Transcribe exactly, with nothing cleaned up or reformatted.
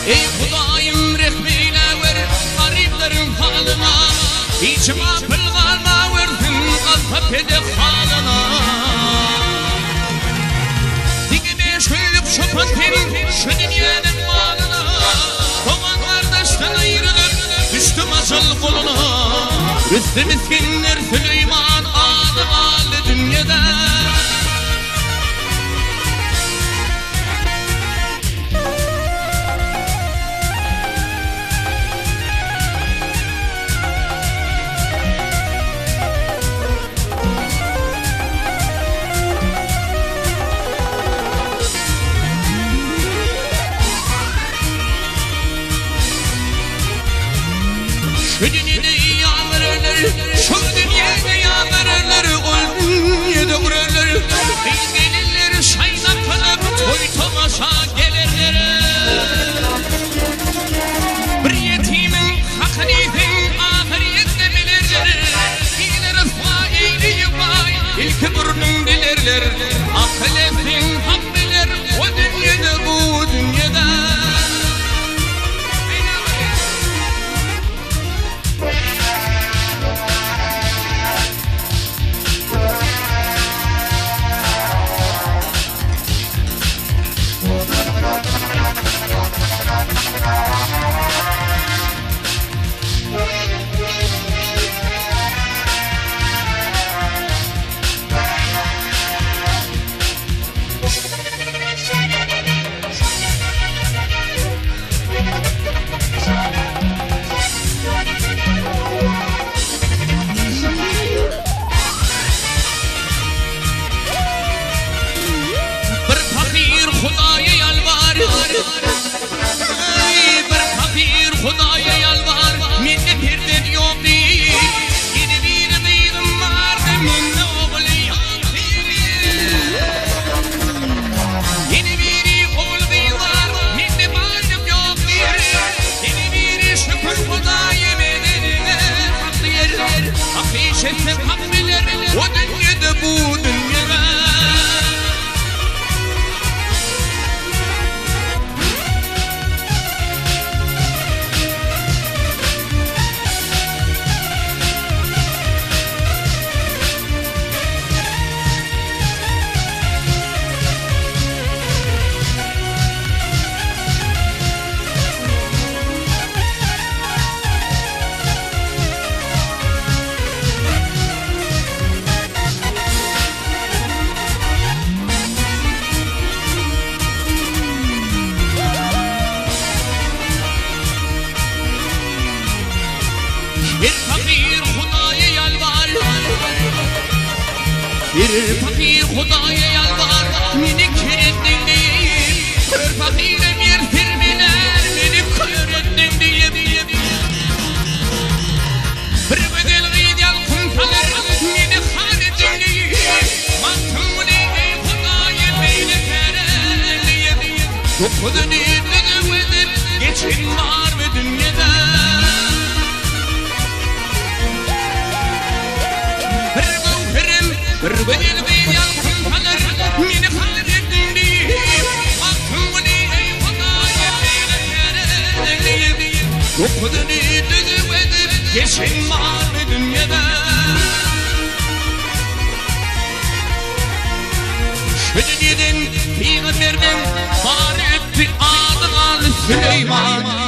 Ey Hudayım rehmeyle ver gariplerin halına, İçime pılgalma verdin azap edip halına. Dikime şöylük şofat verin şu dünyanın malına, doğan kardeşten ayrılıp düştüm acıl koluna. Rüstü miskinler Süleyman adı aldı dünyada. Şu dünyada yağmurlar, şu dünyada yağmurlar, o dünyada urarlar. Biz gelirler şayna kalıp toy tomaşa gelirler. Bir yetimin hakkını ahirette bilirler. Yine rıfva eğriyi vay, ilk burnun bilirler. Akıl etsin hak bilir, o dünyada bu dünyada. Hudaya yalvar, ey bir fakir Hudaya yalvar, mende birden yok değil. Yine bir kızım vardı, mende oğlu yok değil. Yine bir oğlu var, mende varlık yok değil. Yine bir şükür Hudaya medenine hak yer. Hak işetse hak bilir, o dünyada bu dünyada. Bir fakir Hudaya yalvar, bir fakir Hudaya yalvar, meni kerettin deyip, bir fakire bir firmiler, meni kerettin deyip. Bir bedel gıydal kuntalar, meni harettin deyip, baktım ey Hudaya beyni keren deyip. Dokudun idini vedip, geçin var mı dünyada? Bir bedel gıydal kuntalar, meni harettin deyip, baktım ey Hudaya beyni keren deyip. Dokudun idini vedip, geçin var mı dünyada? Şu dünyadan peygamberden var etti adı al Süleyman.